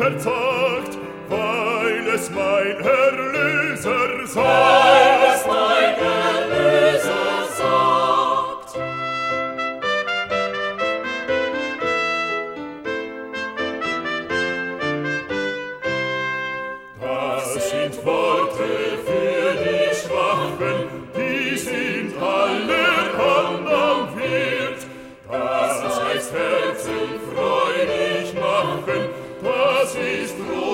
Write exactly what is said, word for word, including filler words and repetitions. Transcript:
verzagt, weil es mein Erlöser sagt. Weil es mein Erlöser sagt. Das sind Worte für die Schwachen, die sind allerhand am Wirt. Das heißt Herzen freudig machen, das ist Ruhe.